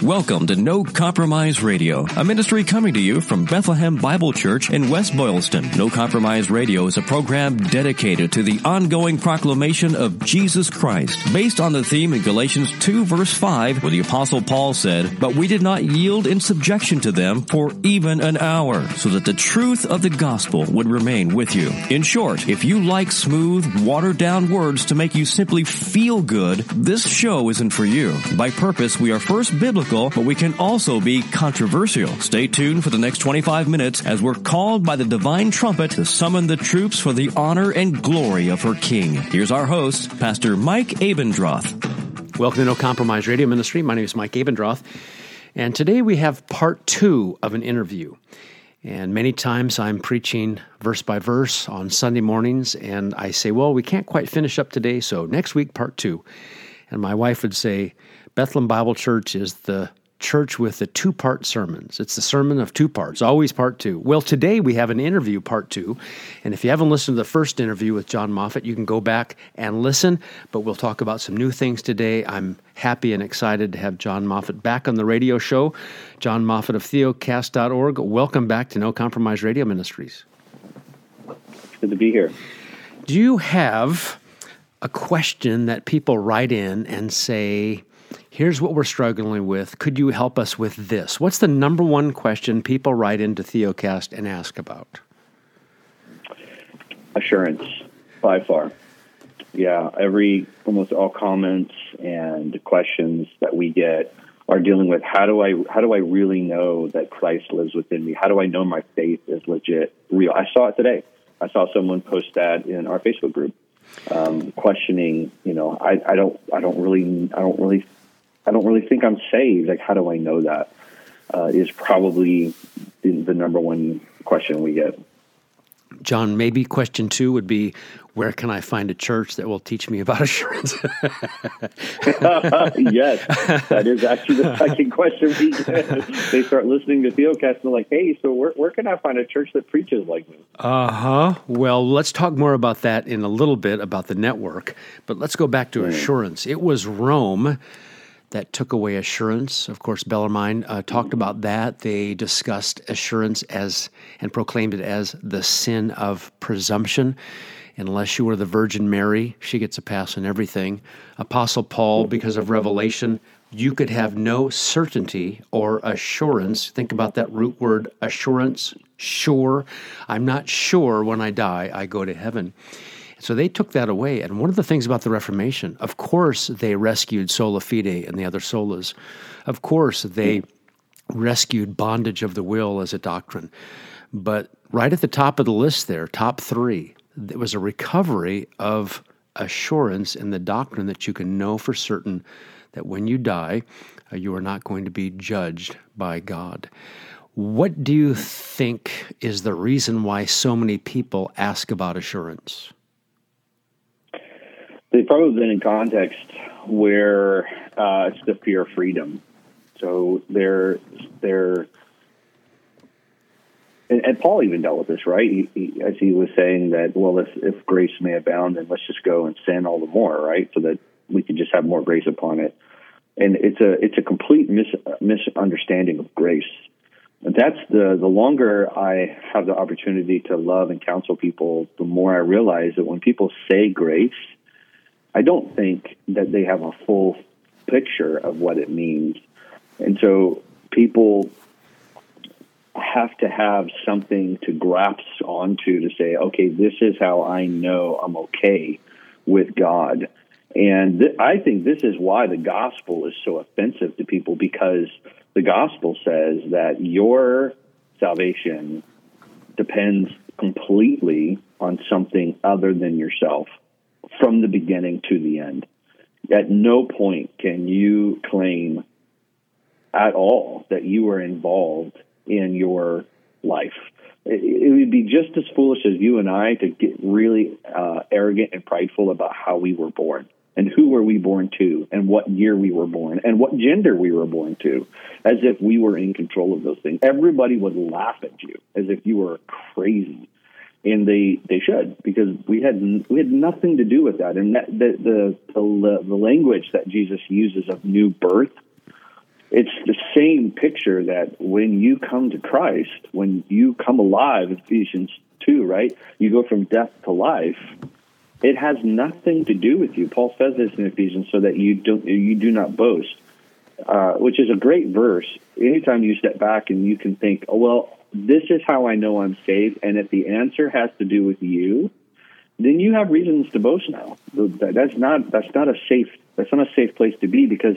Welcome to No Compromise Radio, a ministry coming to you from Bethlehem Bible Church in West Boylston. No Compromise Radio is a program dedicated to the ongoing proclamation of Jesus Christ, based on the theme in Galatians 2 verse 5, where the Apostle Paul said, "But we did not yield in subjection to them for even an hour, so that the truth of the gospel would remain with you." In short, if you like smooth, watered-down words to make you simply feel good, this show isn't for you. By purpose, we are first biblical, but we can also be controversial. Stay tuned for the next 25 minutes as we're called by the divine trumpet to summon the troops for the honor and glory of her King. Here's our host, Pastor Mike Abendroth. Welcome to No Compromise Radio Ministry. My name is Mike Abendroth, and today we have part 2 of an interview. And many times I'm preaching verse by verse on Sunday mornings, and I say, well, we can't quite finish up today, so next week, part 2. And my wife would say, Bethlehem Bible Church is the church with the 2-part sermons. It's the sermon of 2 parts, always part 2. Well, today we have an interview, part 2. And if you haven't listened to the first interview with John Moffitt, you can go back and listen. But we'll talk about some new things today. I'm happy and excited to have John Moffitt back on the radio show. John Moffitt of theocast.org. Welcome back to No Compromise Radio Ministries. Good to be here. Do you have a question that people write in and say, here's what we're struggling with. Could you help us with this? What's the number one question people write into Theocast and ask about? Assurance, by far. Yeah, almost all comments and questions that we get are dealing with how do I really know that Christ lives within me? How do I know my faith is legit, real? I saw it today. I saw someone post that in our Facebook group, questioning. I don't really think I'm saved. Like, how do I know that? Is probably the number one question we get. John, maybe question 2 would be, where can I find a church that will teach me about assurance? Yes, that is actually the second question we get. They start listening to Theocast and they're like, hey, so where can I find a church that preaches like this? Well, let's talk more about that in a little bit, about the network. But let's go back to assurance. It was Rome that took away assurance. Of course, Bellarmine talked about that. They discussed assurance and proclaimed it as the sin of presumption. Unless you were the Virgin Mary, she gets a pass on everything. Apostle Paul, because of revelation, you could have no certainty or assurance. Think about that root word, assurance, sure. I'm not sure when I die, I go to heaven. So they took that away. And one of the things about the Reformation, of course, they rescued sola fide and the other solas. Of course, they rescued bondage of the will as a doctrine. But right at the top of the list there, top 3, there was a recovery of assurance in the doctrine that you can know for certain that when you die, you are not going to be judged by God. What do you think is the reason why so many people ask about assurance? They've probably been in context where it's the fear of freedom. So they're and Paul even dealt with this, right? As he was saying that, well, if grace may abound, then let's just go and sin all the more, right? So that we can just have more grace upon it. And it's a complete misunderstanding of grace. And that's the longer I have the opportunity to love and counsel people, the more I realize that when people say grace, I don't think that they have a full picture of what it means. And so people have to have something to grasp onto to say, okay, this is how I know I'm okay with God. And I think this is why the gospel is so offensive to people, because the gospel says that your salvation depends completely on something other than yourself. From the beginning to the end. At no point can you claim at all that you are involved in your life. It would be just as foolish as you and I to get really arrogant and prideful about how we were born and who were we born to and what year we were born and what gender we were born to, as if we were in control of those things. Everybody would laugh at you as if you were crazy. And they should, because we had nothing to do with that. And that the language that Jesus uses of new birth It's the same picture that when you come to Christ, when you come alive, Ephesians 2, right? You go from death to life. It has nothing to do with you. Paul says this in Ephesians, so that you do not boast, which is a great verse. Anytime you step back and you can think, oh, well, this is how I know I'm saved, and if the answer has to do with you, then you have reasons to boast now. That's not a safe place to be, because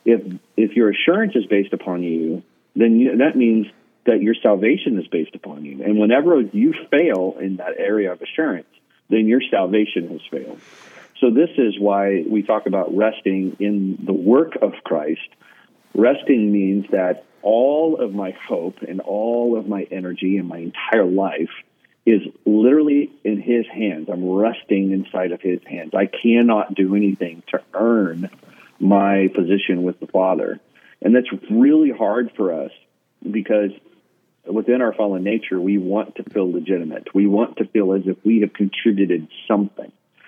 if your assurance is based upon you, then that means that your salvation is based upon you. And whenever you fail in that area of assurance, then your salvation has failed. So this is why we talk about resting in the work of Christ. Resting means that all of my hope and all of my energy and my entire life is literally in his hands. I'm resting inside of his hands. I cannot do anything to earn my position with the Father. And that's really hard for us, because within our fallen nature, we want to feel legitimate. We want to feel as if we have contributed something.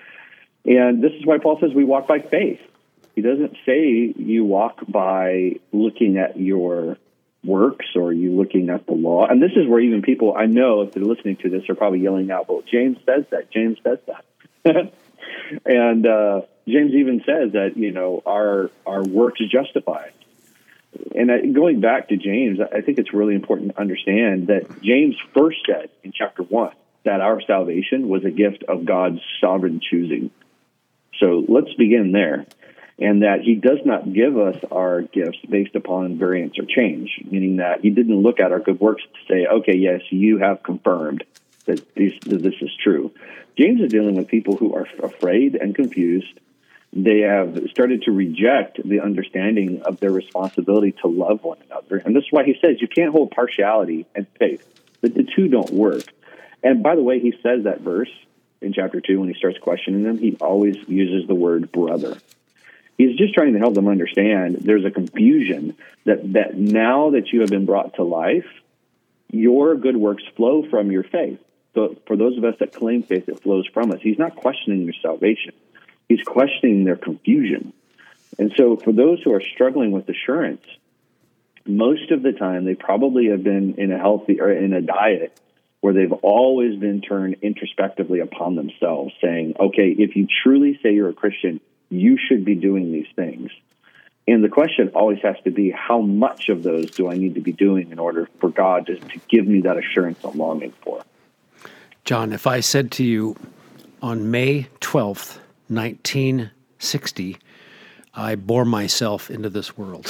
And this is why Paul says we walk by faith. He doesn't say you walk by looking at your works or you looking at the law. And this is where even people, I know if they're listening to this, are probably yelling out, well, James says that. James says that. And James even says that, our works justify. And going back to James, I think it's really important to understand that James first said in chapter 1 that our salvation was a gift of God's sovereign choosing. So let's begin there. And that he does not give us our gifts based upon variance or change, meaning that he didn't look at our good works to say, okay, yes, you have confirmed that this is true. James is dealing with people who are afraid and confused. They have started to reject the understanding of their responsibility to love one another. And this is why he says you can't hold partiality and faith. The two don't work. And by the way, he says that verse in chapter 2 when he starts questioning them, he always uses the word brother. He's just trying to help them understand there's a confusion that now that you have been brought to life, your good works flow from your faith. So for those of us that claim faith, it flows from us. He's not questioning your salvation. He's questioning their confusion. And so for those who are struggling with assurance, most of the time they probably have been in a diet where they've always been turned introspectively upon themselves, saying, okay, if you truly say you're a Christian, you should be doing these things. And the question always has to be, how much of those do I need to be doing in order for God to give me that assurance I'm longing for? John, if I said to you on May 12th, 1960, I bore myself into this world.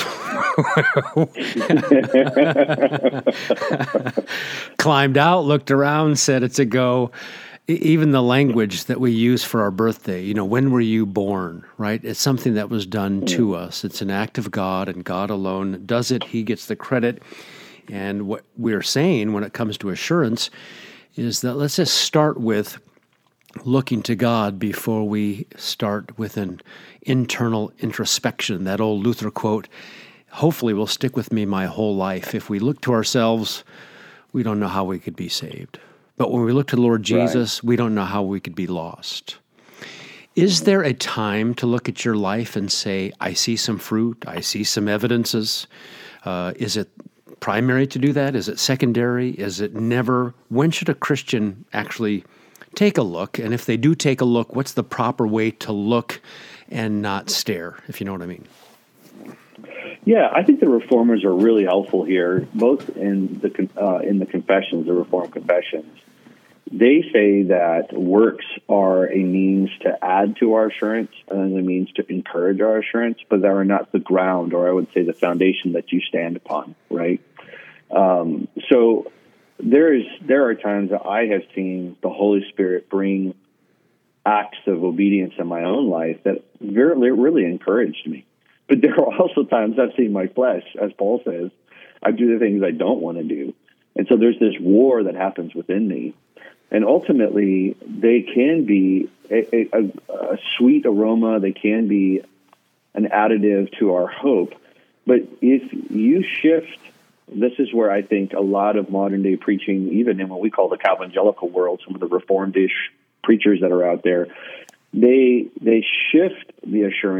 Climbed out, looked around, said it's a go. Even the language that we use for our birthday, when were you born, right? It's something that was done to us. It's an act of God, and God alone does it. He gets the credit. And what we're saying when it comes to assurance is that let's just start with looking to God before we start with an internal introspection. That old Luther quote, hopefully will stick with me my whole life. If we look to ourselves, we don't know how we could be saved. But when we look to the Lord Jesus, we don't know how we could be lost. Is there a time to look at your life and say, I see some fruit, I see some evidences? Is it primary to do that? Is it secondary? Is it never? When should a Christian actually take a look? And if they do take a look, what's the proper way to look and not stare, if you know what I mean? Yeah, I think the Reformers are really helpful here, both in the confessions, the Reformed confessions. They say that works are a means to add to our assurance and a means to encourage our assurance, but they are not the ground, or I would say the foundation that you stand upon, right? So there are times that I have seen the Holy Spirit bring acts of obedience in my own life that really encouraged me. But there are also times I've seen my flesh, as Paul says, I do the things I don't want to do. And so there's this war that happens within me. And ultimately, they can be a sweet aroma. They can be an additive to our hope. But if you shift, this is where I think a lot of modern-day preaching, even in what we call the Calvangelical world, some of the Reformed-ish preachers that are out there, they shift the assurance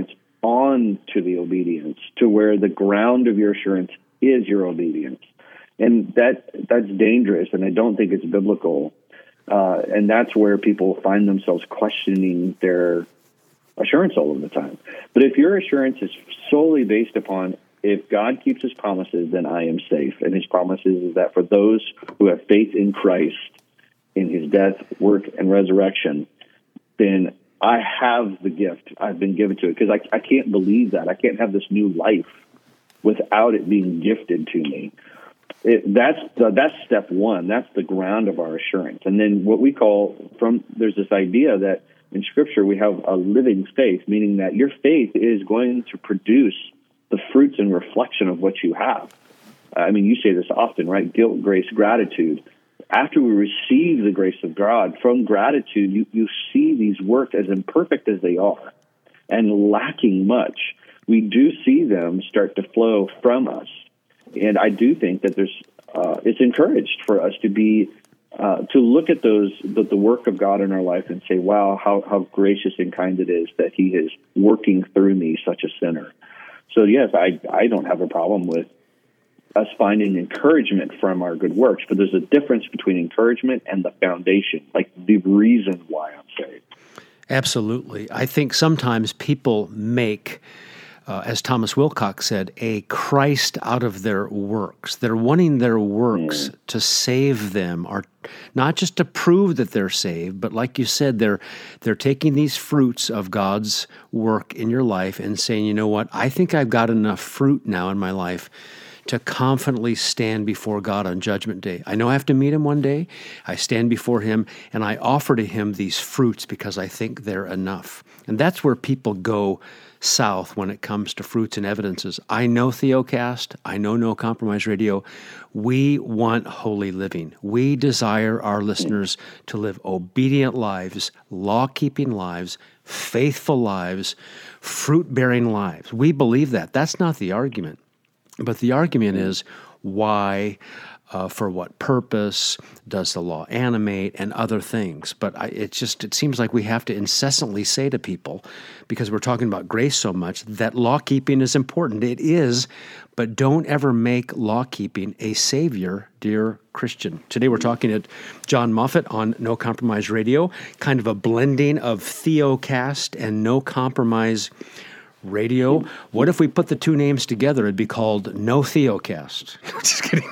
on to the obedience, to where the ground of your assurance is your obedience. And that's dangerous, and I don't think it's biblical. And that's where people find themselves questioning their assurance all of the time. But if your assurance is solely based upon, if God keeps his promises, then I am safe. And his promises is that for those who have faith in Christ, in his death, work, and resurrection, then I have the gift. I've been given to it, because I can't believe that. I can't have this new life without it being gifted to me. That's step one. That's the ground of our assurance. And then what we call, there's this idea that in Scripture we have a living faith, meaning that your faith is going to produce the fruits and reflection of what you have. I mean, you say this often, right? Guilt, grace, gratitude. After we receive the grace of God, from gratitude, you see these works as imperfect as they are and lacking much. We do see them start to flow from us. And I do think that it's encouraged for us to be to look at the work of God in our life and say, wow, how gracious and kind it is that he is working through me, such a sinner. So yes, I don't have a problem with us finding encouragement from our good works, but there's a difference between encouragement and the foundation, like the reason why I'm saved. Absolutely. I think sometimes people make, as Thomas Wilcox said, a Christ out of their works. They're wanting their works to save them, or not just to prove that they're saved, but like you said, they're taking these fruits of God's work in your life and saying, you know what, I think I've got enough fruit now in my life to confidently stand before God on Judgment Day. I know I have to meet him one day. I stand before him, and I offer to him these fruits because I think they're enough. And that's where people go south when it comes to fruits and evidences. I know Theocast. I know No Compromise Radio. We want holy living. We desire our listeners to live obedient lives, law-keeping lives, faithful lives, fruit-bearing lives. We believe that. That's not the argument. But the argument is why, for what purpose does the law animate, and other things. But it seems like we have to incessantly say to people, because we're talking about grace so much, that law-keeping is important. It is, but don't ever make law-keeping a savior, dear Christian. Today we're talking to John Moffat on No Compromise Radio, kind of a blending of Theocast and No Compromise Radio. What if we put the two names together? It'd be called No Theocast. Just kidding.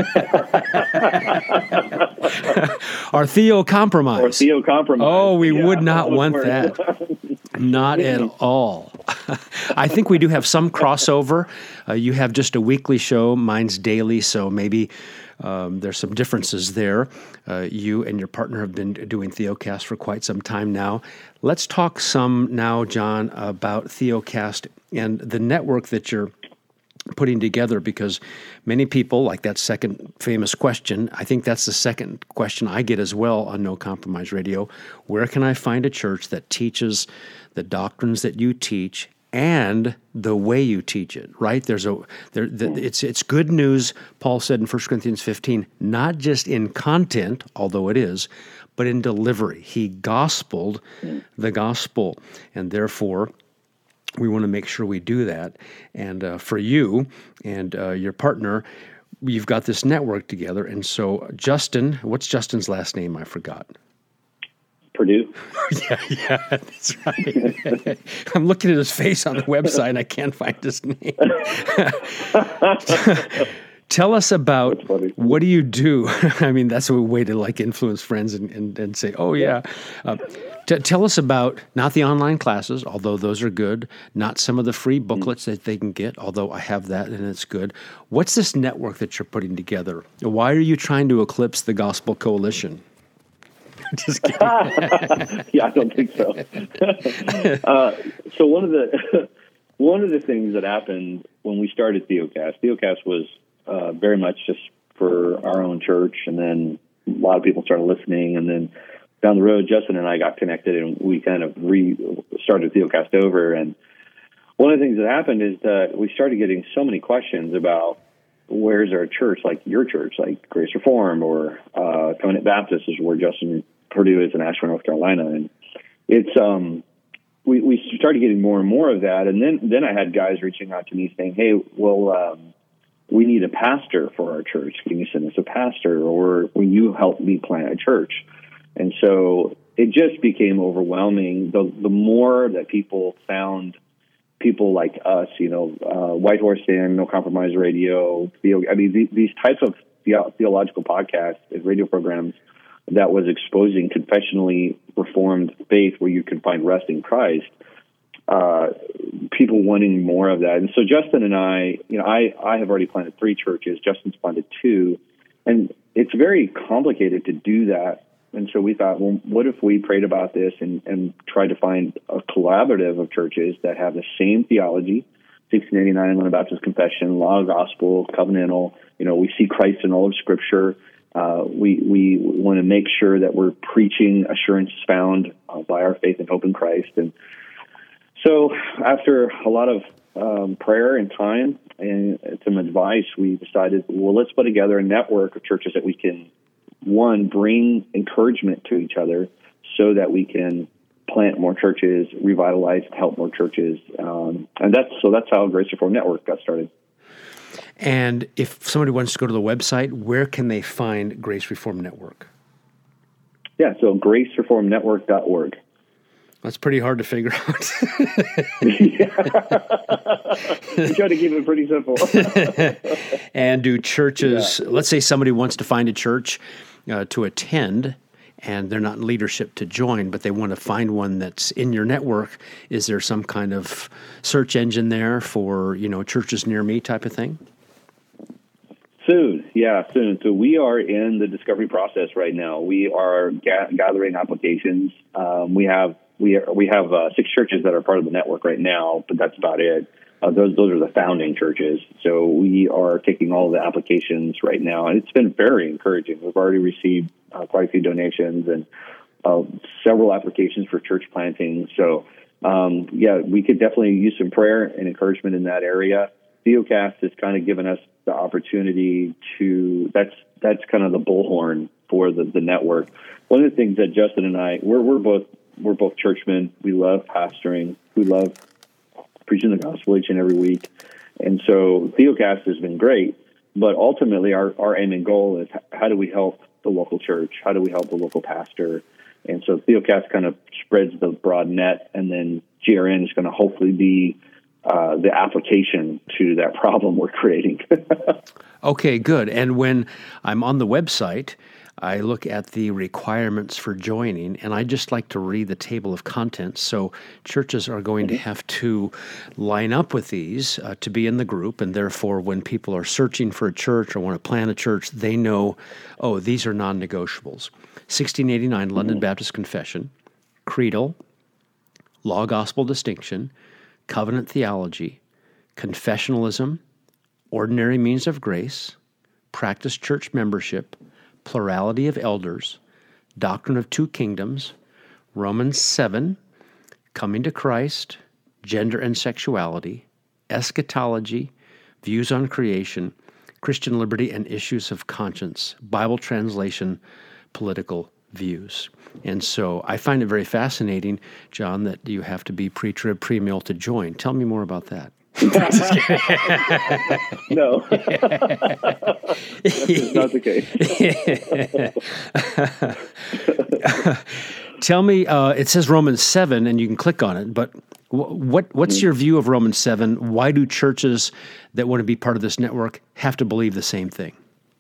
Or Theo Compromise. Or Theo Compromise. Oh, we would not want that. Not at all. I think we do have some crossover. You have just a weekly show. Mine's daily, so maybe there's some differences there. You and your partner have been doing Theocast for quite some time now. Let's talk some now, John, about Theocast and the network that you're putting together, because many people, like that second famous question, I think that's the second question I get as well on No Compromise Radio. Where can I find a church that teaches the doctrines that you teach and the way you teach it, right? It's good news, Paul said in 1 Corinthians 15, not just in content, although it is, but in delivery. He gospeled the gospel, and therefore we want to make sure we do that. And for you and your partner, you've got this network together. And so Justin, what's Justin's last name? I forgot. Purdue. Yeah, that's right. I'm looking at his face on the website and I can't find his name. Tell us about what do you do? I mean, that's a way to like influence friends and say, oh yeah. Tell us about not the online classes, although those are good, not some of the free booklets that they can get, although I have that and it's good. What's this network that you're putting together? Why are you trying to eclipse the Gospel Coalition? Just kidding. Yeah, I don't think so. So one of the things that happened when we started Theocast was very much just for our own church, and then a lot of people started listening, and then down the road, Justin and I got connected, and we kind of started Theocast over. And one of the things that happened is that we started getting so many questions about where's our church, like your church, like Grace Reformed or Covenant Baptist is where Justin Purdue is in Asheville, North Carolina. And it's we started getting more and more of that. And then I had guys reaching out to me saying, hey, well, we need a pastor for our church. Can you send us a pastor, or will you help me plant a church? And so it just became overwhelming. The more that people found people like us, White Horse Inn, No Compromise Radio, these types of theological podcasts and radio programs that was exposing confessionally reformed faith where you can find rest in Christ, people wanting more of that. And so Justin and I have already planted 3 churches. Justin's planted 2. And it's very complicated to do that. And so we thought, well, what if we prayed about this and tried to find a collaborative of churches that have the same theology, 1689 London Baptist Confession, Law, Gospel, Covenantal. We see Christ in all of Scripture. We want to make sure that we're preaching assurance found by our faith and hope in Christ. And so after a lot of prayer and time and some advice, we decided, well, let's put together a network of churches that we can, one, bring encouragement to each other so that we can plant more churches, revitalize, help more churches. And that's how Grace Reformed Network got started. And if somebody wants to go to the website, where can they find Grace Reformed Network? Yeah, so gracereformednetwork.org. That's pretty hard to figure out. We try to keep it pretty simple. And do churches, let's say somebody wants to find a church to attend, and they're not in leadership to join, but they want to find one that's in your network. Is there some kind of search engine there for, churches near me type of thing? Soon. So we are in the discovery process right now. We are gathering applications. We have 6 churches that are part of the network right now, but that's about it. Those are the founding churches. So we are taking all the applications right now, and it's been very encouraging. We've already received quite a few donations and several applications for church planting. So, we could definitely use some prayer and encouragement in that area. Theocast has kind of given us the opportunity to, that's kind of the bullhorn for the network. One of the things that Justin and I, we're both churchmen. We love pastoring. We love preaching the gospel each and every week. And so Theocast has been great, but ultimately our aim and goal is how do we help the local church? How do we help the local pastor? And so Theocast kind of spreads the broad net, and then GRN is going to hopefully be the application to that problem we're creating. Okay, good. And when I'm on the website, I look at the requirements for joining, and I just like to read the table of contents. So churches are going to have to line up with these to be in the group, and therefore when people are searching for a church or want to plant a church, they know, these are non-negotiables. 1689 London Baptist Confession, Creedal, Law Gospel Distinction, Covenant Theology, Confessionalism, Ordinary Means of Grace, Practice Church Membership, Plurality of Elders, Doctrine of Two Kingdoms, Romans 7, Coming to Christ, Gender and Sexuality, Eschatology, Views on Creation, Christian Liberty and Issues of Conscience, Bible Translation, Political Views. And so I find it very fascinating, John, that you have to be pre-trib, pre-mill to join. Tell me more about that. No. That's not the case. Tell me, it says Romans 7, and you can click on it, but what's your view of Romans 7? Why do churches that want to be part of this network have to believe the same thing?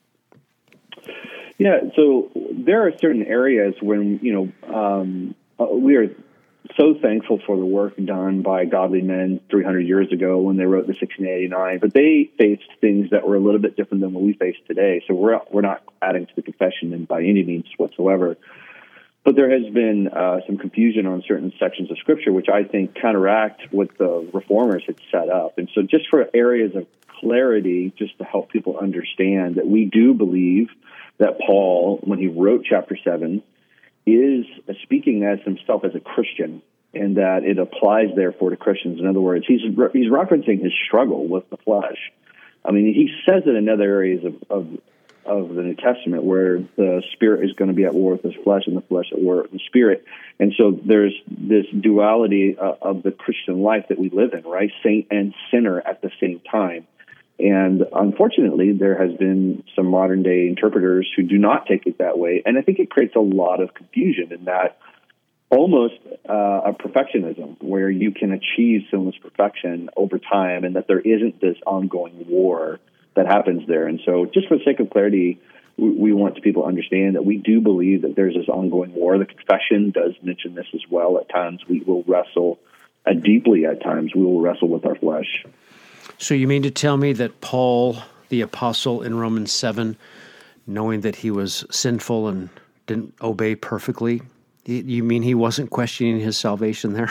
Yeah, so there are certain areas when, we are so thankful for the work done by godly men 300 years ago when they wrote the 1689, but they faced things that were a little bit different than what we face today. So we're not adding to the confession by any means whatsoever. But there has been some confusion on certain sections of Scripture, which I think counteract what the reformers had set up. And so just for areas of clarity, just to help people understand that we do believe that Paul, when he wrote chapter 7, is speaking as himself as a Christian, and that it applies, therefore, to Christians. In other words, he's referencing his struggle with the flesh. I mean, he says it in other areas of of the New Testament, where the spirit is going to be at war with the flesh and the flesh at war with the spirit. And so there's this duality of the Christian life that we live in, right? Saint and sinner at the same time. And unfortunately, there has been some modern day interpreters who do not take it that way. And I think it creates a lot of confusion in that almost a perfectionism where you can achieve sinless perfection over time and that there isn't this ongoing war that happens there. And so just for the sake of clarity, we want people to understand that we do believe that there's this ongoing war. The confession does mention this as well. At times we will wrestle deeply. At times we will wrestle with our flesh. So you mean to tell me that Paul, the apostle in Romans 7, knowing that he was sinful and didn't obey perfectly, you mean he wasn't questioning his salvation there?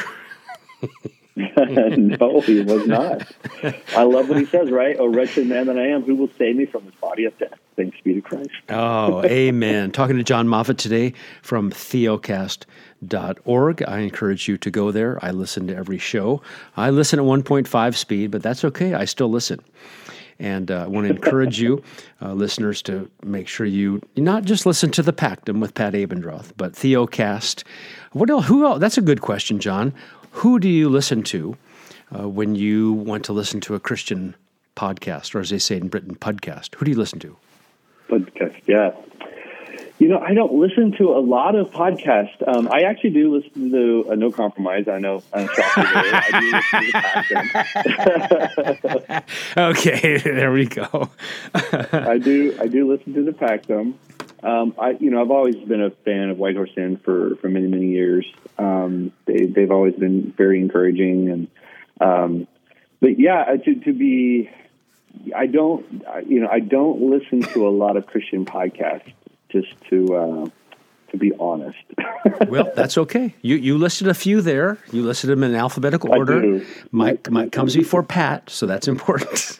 No, he was not. I love what he says, right? Oh, wretched man that I am, who will save me from this body of death? Thanks be to Christ. Oh, amen. Talking to John Moffitt today from theocast.org. I encourage you to go there. I listen to every show. I listen at 1.5 speed, but that's okay. I still listen. And I want to encourage you, listeners, to make sure you not just listen to the Pactum with Pat Abendroth, but Theocast. What else? Who else? That's a good question, John. Who do you listen to when you want to listen to a Christian podcast, or as they say in Britain, podcast? Who do you listen to? Podcast, yeah. You know, I don't listen to a lot of podcasts. I actually do listen to No Compromise. I know I'm shocked today. I do listen to the Pactum. Okay, there we go. I do listen to the Pactum. I've always been a fan of White Horse Inn for many, many years. They've always been very encouraging, but yeah, I don't listen to a lot of Christian podcasts, just to be honest. Well, that's okay. You listed a few there. You listed them in alphabetical order. Mike comes before Pat, so that's important.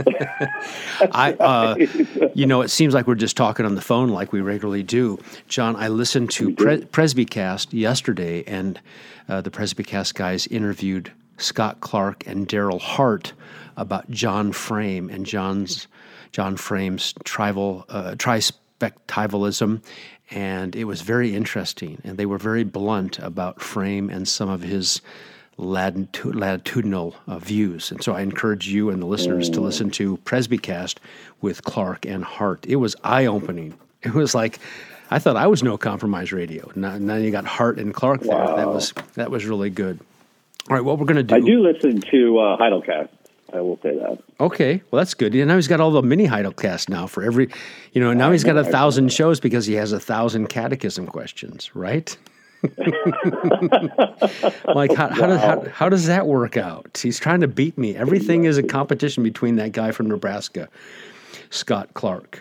It seems like we're just talking on the phone like we regularly do. John, I listened to Presbycast yesterday, and the Presbycast guys interviewed Scott Clark and Daryl Hart about John Frame and John Frame's trispectivalism, and it was very interesting. And they were very blunt about Frame and some of his latitudinal views. And so I encourage you and the listeners to listen to Presbycast with Clark and Hart. It was eye-opening. It was like, I thought I was No Compromise Radio. Now you got Hart and Clark there. Wow. That was really good. All right, what we're going to do... I do listen to Heidelcast. I will say that. Okay, well, that's good. Now he's got all the mini Heidelcast now for every... now he's got 1,000 shows because he has 1,000 catechism questions, right? Like, how does that work out? He's trying to beat me. Everything is a competition between that guy from Nebraska, Scott Clark.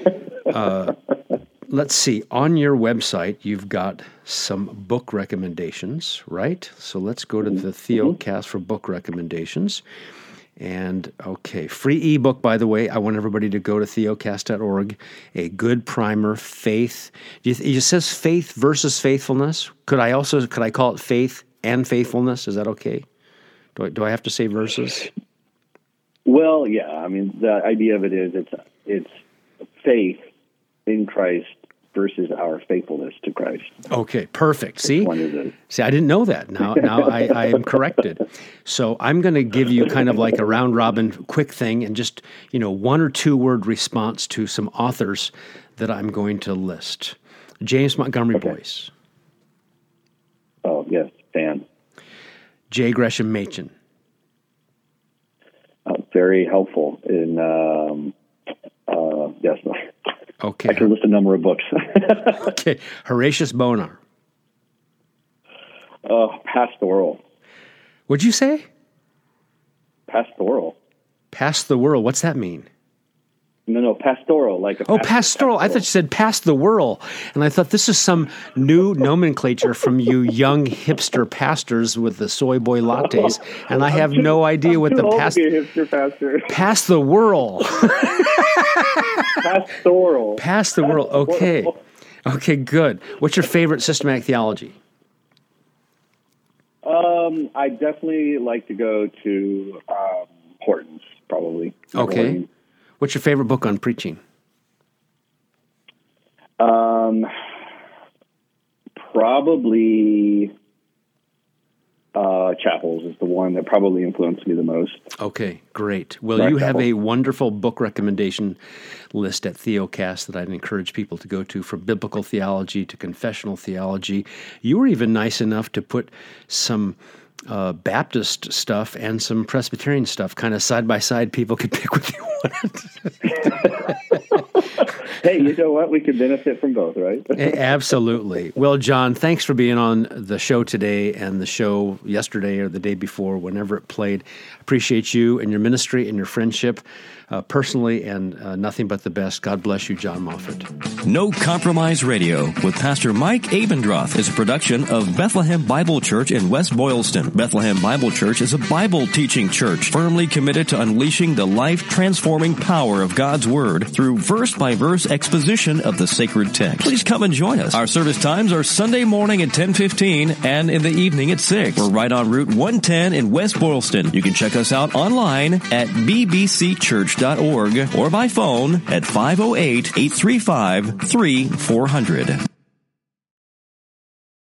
Let's see. On your website, you've got some book recommendations, right? So let's go to the Theocast for book recommendations. And, okay, free ebook, by the way. I want everybody to go to theocast.org. A good primer, faith. It says faith versus faithfulness. Could I call it faith and faithfulness? Is that okay? Do I have to say versus? Well, yeah. I mean, the idea of it is it's faith in Christ versus our faithfulness to Christ. Okay, perfect. See, I didn't know that. Now I am corrected. So I'm going to give you kind of like a round robin quick thing, and just 1 or 2 word response to some authors that I'm going to list. James Montgomery Boyce. Oh yes, fan. J. Gresham Machen. Very helpful in yes. Okay. I can list a number of books. Okay. Horatius Bonar. Pastoral. What'd you say? Pastoral. Past the world. What's that mean? No, pastoral. Pastoral. I thought you said past the world. And I thought this is some new nomenclature from you young hipster pastors with the soy boy lattes. And I have no idea what the hipster pastor. Past the world. Pastoral. Past the world. Okay. Okay, good. What's your favorite systematic theology? I definitely like to go to Horton's, probably. Okay. What's your favorite book on preaching? Probably Chapels is the one that probably influenced me the most. Okay, great. Well, Mark you have Chappell. a wonderful book recommendation list at Theocast that I'd encourage people to go to, from biblical theology to confessional theology. You were even nice enough to put some Baptist stuff and some Presbyterian stuff kind of side by side. People could pick what they wanted. Hey, you know what? We could benefit from both, right? Absolutely. Well, John, thanks for being on the show today and the show yesterday or the day before, whenever it played. Appreciate you and your ministry and your friendship personally, and nothing but the best. God bless you, John Moffat. No Compromise Radio with Pastor Mike Abendroth is a production of Bethlehem Bible Church in West Boylston. Bethlehem Bible Church is a Bible teaching church firmly committed to unleashing the life-transforming power of God's Word through verse-by-verse exposition of the sacred text. Please come and join us. Our service times are Sunday morning at 10:15 and in the evening at 6. We're right on Route 110 in West Boylston. You can check us out online at bbcchurch.org or by phone at 508-835-3400.